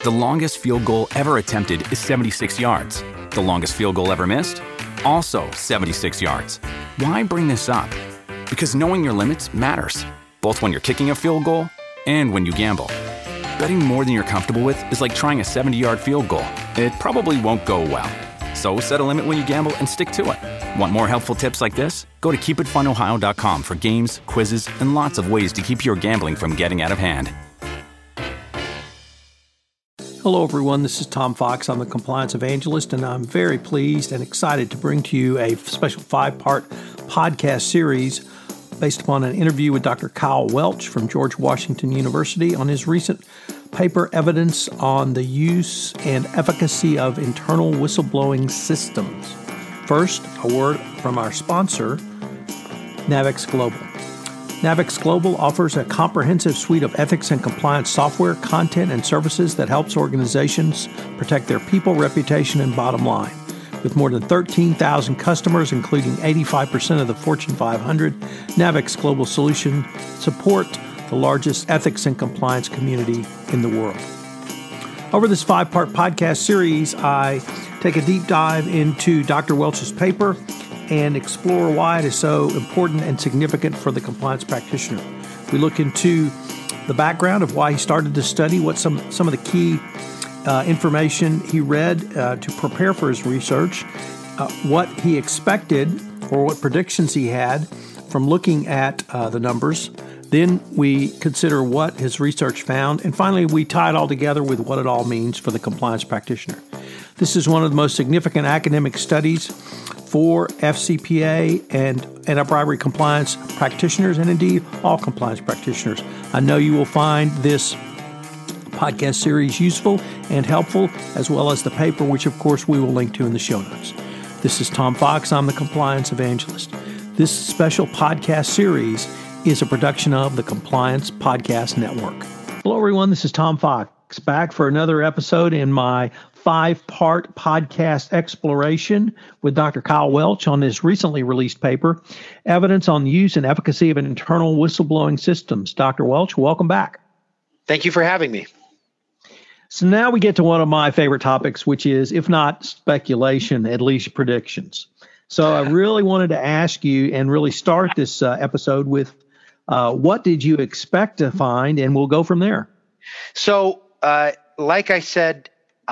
The longest field goal ever attempted is 76 yards. The longest field goal ever missed? Also 76 yards. Why bring this up? Because knowing your limits matters, both when you're kicking a field goal and when you gamble. Betting more than you're comfortable with is like trying a 70-yard field goal. It probably won't go well. So set a limit when you gamble and stick to it. Want more helpful tips like this? Go to keepitfunohio.com for games, quizzes, and lots of ways to keep your gambling from getting out of hand. Hello, everyone. This is Tom Fox. I'm the Compliance Evangelist, and I'm very pleased and excited to bring to you a special 5-part podcast series based upon an interview with Dr. Kyle Welch from George Washington University on his recent paper, Evidence on the Use and Efficacy of Internal Whistleblowing Systems. First, a word from our sponsor, Navex Global. Navex Global offers a comprehensive suite of ethics and compliance software, content, and services that helps organizations protect their people, reputation, and bottom line. With more than 13,000 customers, including 85% of the Fortune 500, Navex Global Solutions support the largest ethics and compliance community in the world. Over this 5-part podcast series, I take a deep dive into Dr. Welch's paper and explore why it is so important and significant for the compliance practitioner. We look into the background of why he started to study, what some of the key information he read to prepare for his research, what he expected or what predictions he had from looking at the numbers. Then we consider what his research found, and finally we tie it all together with what it all means for the compliance practitioner. This is one of the most significant academic studies for FCPA and anti-bribery compliance practitioners, and indeed all compliance practitioners. I know you will find this podcast series useful and helpful, as well as the paper, which of course we will link to in the show notes. This is Tom Fox. I'm the Compliance Evangelist. This special podcast series is a production of the Compliance Podcast Network. Hello, everyone. This is Tom Fox, back for another episode in my 5-part podcast exploration with Dr. Kyle Welch on his recently released paper, Evidence on the Use and Efficacy of Internal Whistleblowing Systems. Dr. Welch, welcome back. Thank you for having me. So now we get to one of my favorite topics, which is, if not speculation, at least predictions. So I really wanted to ask you and really start this episode with what did you expect to find, and we'll go from there. So like I said,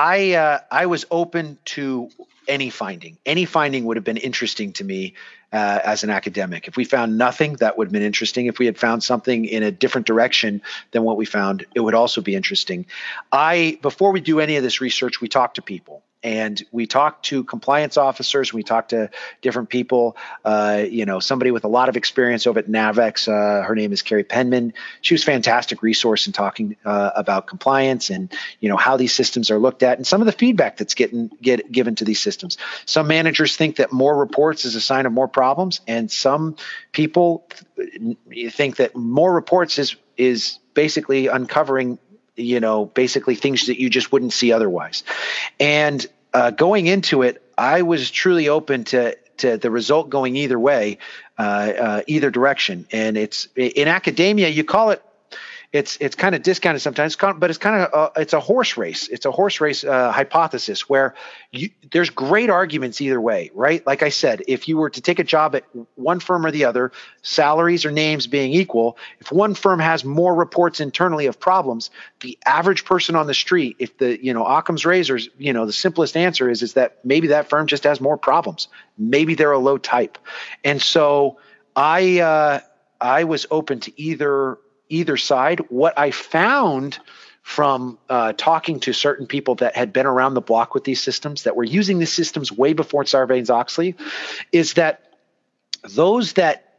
I was open to any finding. Any finding would have been interesting to me as an academic. If we found nothing, that would have been interesting. If we had found something in a different direction than what we found, it would also be interesting. Before we do any of this research, we talk to people. And we talked to compliance officers. We talked to different people. Somebody with a lot of experience over at Navex. Her name is Carrie Penman. She was a fantastic resource in talking about compliance and how these systems are looked at and some of the feedback that's given to these systems. Some managers think that more reports is a sign of more problems, and some people think that more reports is basically uncovering basically things that you just wouldn't see otherwise. And going into it, I was truly open to the result going either way, either direction. And it's in academia, you call it, it's kind of discounted sometimes, but it's kind of it's a horse race. It's a horse race hypothesis where there's great arguments either way, right? Like I said, if you were to take a job at one firm or the other, salaries or names being equal, if one firm has more reports internally of problems, the average person on the street, if the Occam's razors, the simplest answer is that maybe that firm just has more problems. Maybe they're a low type, and so I was open to either side. What I found from talking to certain people that had been around the block with these systems, that were using these systems way before Sarbanes-Oxley, is that those that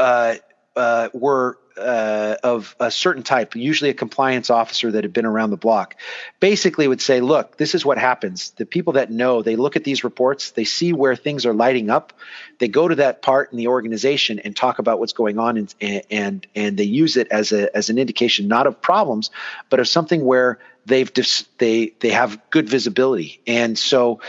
were of a certain type, usually a compliance officer that had been around the block, basically would say, look, this is what happens. The people that know, they look at these reports, they see where things are lighting up, they go to that part in the organization and talk about what's going on, and they use it as an indication, not of problems, but of something where they have good visibility. And so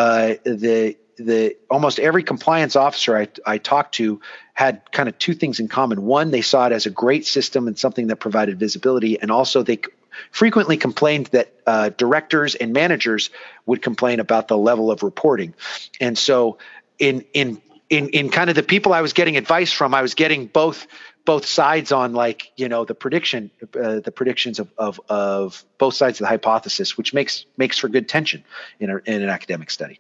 the almost every compliance officer I talked to had kind of two things in common. One, they saw it as a great system and something that provided visibility, and also they frequently complained that directors and managers would complain about the level of reporting. And so in kind of the people I was getting advice from, I was getting both sides on, like, the predictions of both sides of the hypothesis, which makes for good tension in an academic study.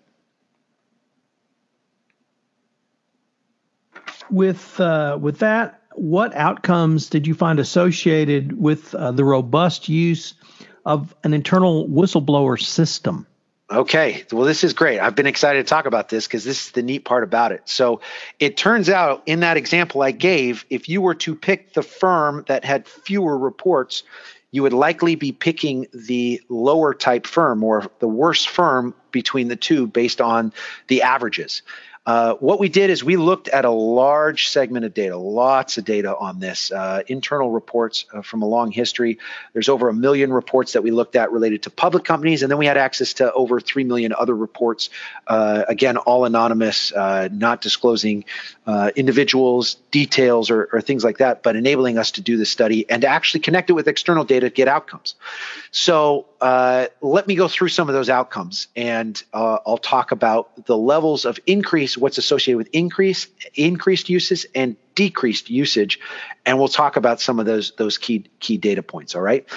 With that, what outcomes did you find associated with the robust use of an internal whistleblower system? Okay, well, this is great. I've been excited to talk about this because this is the neat part about it. So it turns out, in that example I gave, if you were to pick the firm that had fewer reports, you would likely be picking the lower type firm, or the worst firm between the two, based on the averages. What we did is we looked at a large segment of data, lots of data on this, internal reports from a long history. There's over 1 million reports that we looked at related to public companies, and then we had access to over 3 million other reports, again, all anonymous, not disclosing individuals, details, or things like that, but enabling us to do the study and to actually connect it with external data to get outcomes. So let me go through some of those outcomes, and I'll talk about the levels of increase, what's associated with increased uses and decreased usage, and we'll talk about some of those key data points. All right.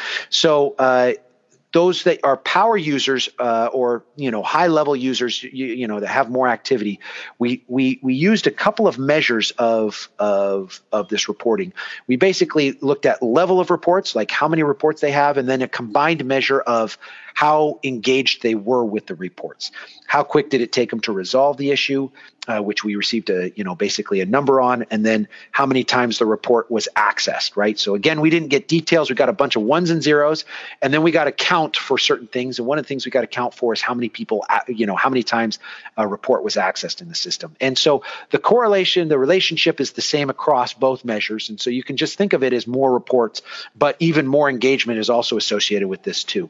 So those that are power users, or high level users, that have more activity, we used a couple of measures of this reporting. We basically looked at level of reports, like how many reports they have, and then a combined measure of how engaged they were with the reports. How quick did it take them to resolve the issue, which we received basically a number on, and then how many times the report was accessed, right? So again, we didn't get details. We got a bunch of ones and zeros, and then we got to count for certain things. And one of the things we got to count for is how many people, how many times a report was accessed in the system. And so the correlation, the relationship is the same across both measures. And so you can just think of it as more reports, but even more engagement is also associated with this too.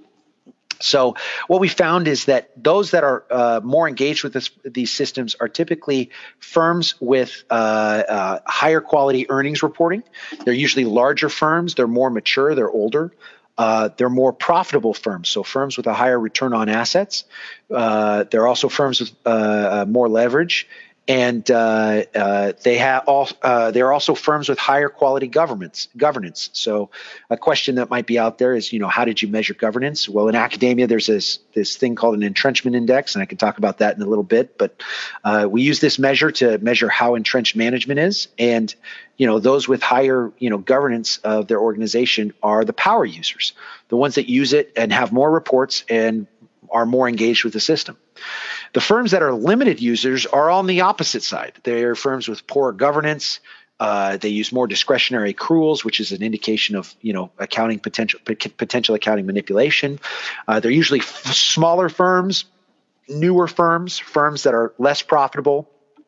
So what we found is that those that are more engaged with these systems are typically firms with higher quality earnings reporting. They're usually larger firms. They're more mature. They're older. They're more profitable firms, so firms with a higher return on assets. They're also firms with more leverage. And they're also firms with higher quality governance. So a question that might be out there is, how did you measure governance? Well, in academia, there's this thing called an entrenchment index, and I can talk about that in a little bit. But we use this measure to measure how entrenched management is. And those with higher governance of their organization are the power users, the ones that use it and have more reports and are more engaged with the system. The firms that are limited users are on the opposite side. They're firms with poor governance. They use more discretionary accruals, which is an indication of accounting potential accounting manipulation. They're usually smaller firms, newer firms that are less profitable.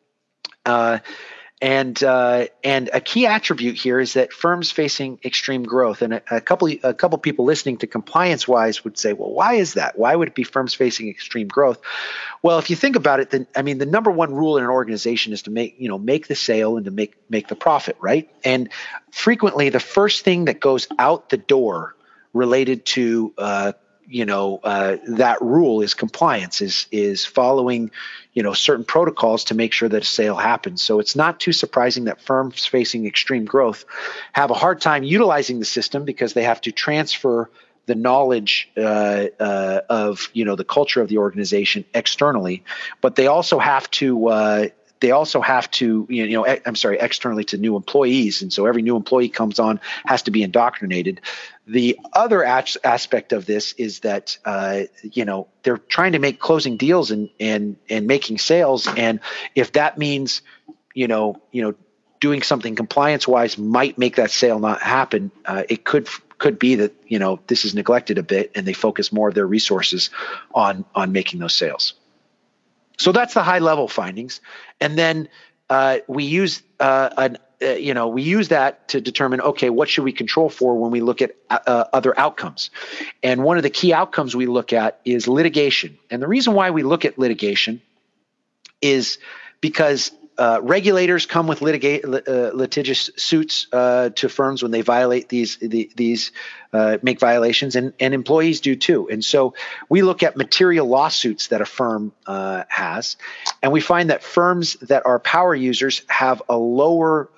And a key attribute here is that firms facing extreme growth, and a couple people listening to ComplianceWise would say, well, why is that? Why would it be firms facing extreme growth? Well, if you think about it, then the number one rule in an organization is to make the sale and to make the profit, right? And frequently, the first thing that goes out the door related to that rule is compliance, is following certain protocols to make sure that a sale happens. So it's not too surprising that firms facing extreme growth have a hard time utilizing the system, because they have to transfer the knowledge of the culture of the organization externally, but they also have to externally to new employees. And so every new employee comes on has to be indoctrinated. The other aspect of this is that, they're trying to make closing deals and making sales. And if that means, doing something compliance-wise might make that sale not happen, it could be that, this is neglected a bit and they focus more of their resources on making those sales. So that's the high level findings. And then we use that to determine, okay, what should we control for when we look at other outcomes? And one of the key outcomes we look at is litigation. And the reason why we look at litigation is because regulators come with litigious suits to firms when they violate these make violations, and employees do too. And so we look at material lawsuits that a firm has, and we find that firms that are power users have a lower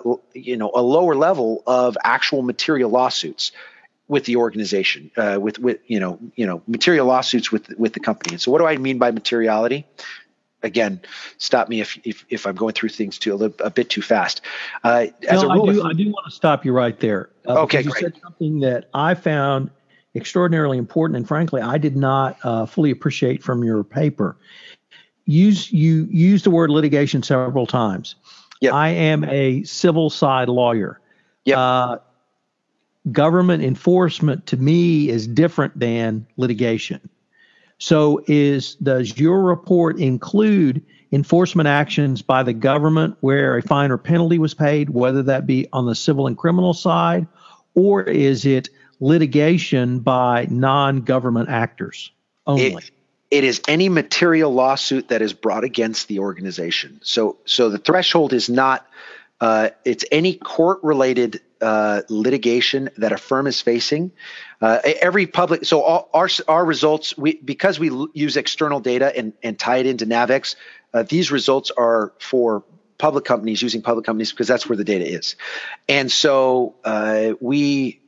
level of actual material lawsuits with the organization, with material lawsuits with the company. And so, what do I mean by materiality? Again, stop me if I'm going through things a bit too fast. I do want to stop you right there. Okay, you great. said something that I found extraordinarily important, and frankly, I did not fully appreciate from your paper. You used the word litigation several times. Yep. I am a civil side lawyer. Yep. Government enforcement to me is different than litigation. So does your report include enforcement actions by the government where a fine or penalty was paid, whether that be on the civil and criminal side, or is it litigation by non-government actors only? It is any material lawsuit that is brought against the organization. So the threshold is not it's any court-related litigation that a firm is facing. Every public, so all our results, because we use external data and tie it into NAVEX, these results are for public companies using public companies because that's where the data is. And so we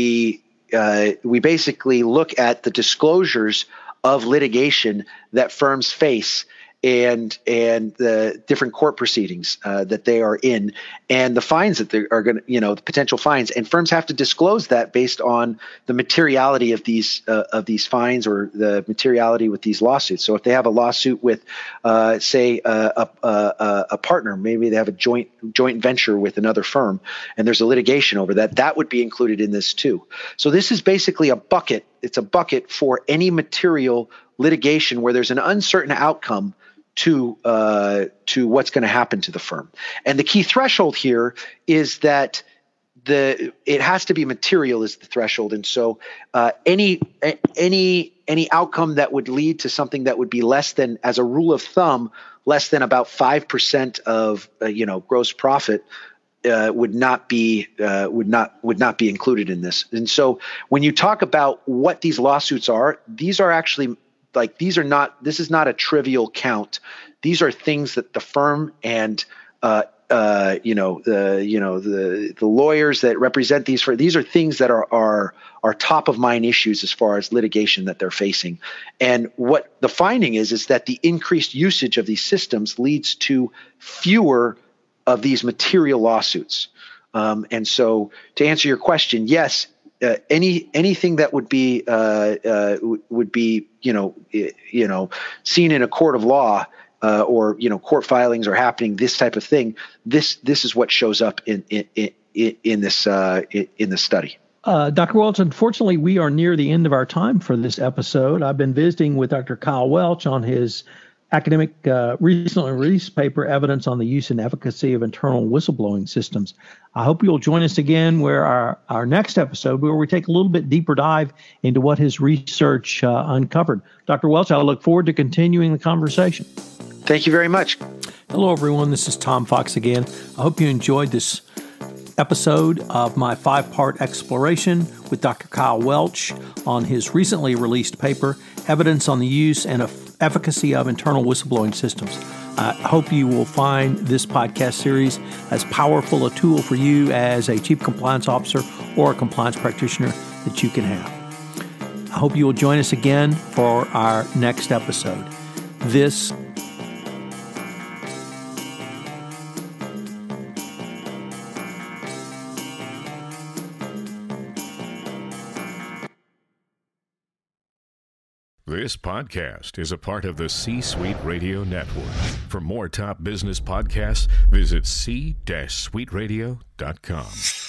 basically look at the disclosures of litigation that firms face and the different court proceedings that they are in, and the fines that they are going to, the potential fines, and firms have to disclose that based on the materiality of these fines or the materiality with these lawsuits. So if they have a lawsuit with, say, a partner, maybe they have a joint venture with another firm, and there's a litigation over that would be included in this too. So this is basically a bucket. It's a bucket for any material litigation where there's an uncertain outcome to what's going to happen to the firm. And the key threshold here is that it has to be material is the threshold. And so any outcome that would lead to something that would be less than, as a rule of thumb, less than about 5% of gross profit would not be included in this. And so when you talk about what these lawsuits are, these are actually this is not a trivial count. These are things that the firm and the lawyers that represent these are things that are top of mind issues as far as litigation that they're facing. And what the finding is that the increased usage of these systems leads to fewer of these material lawsuits. And so to answer your question, yes, anything that would be seen in a court of law or court filings are happening, this type of thing. This is what shows up in this study. Dr. Welch, unfortunately, we are near the end of our time for this episode. I've been visiting with Dr. Kyle Welch on his academic recently released paper, Evidence on the Use and Efficacy of Internal Whistleblowing Systems. I hope you'll join us again where our next episode, where we take a little bit deeper dive into what his research uncovered. Dr. Welch, I look forward to continuing the conversation. Thank you very much. Hello, everyone. This is Tom Fox again. I hope you enjoyed this episode of my 5-part exploration with Dr. Kyle Welch on his recently released paper, Evidence on the Use and Efficacy of Internal Whistleblowing Systems. I hope you will find this podcast series as powerful a tool for you as a chief compliance officer or a compliance practitioner that you can have. I hope you will join us again for our next episode. This podcast is a part of the C-Suite Radio Network. For more top business podcasts, visit c-suiteradio.com.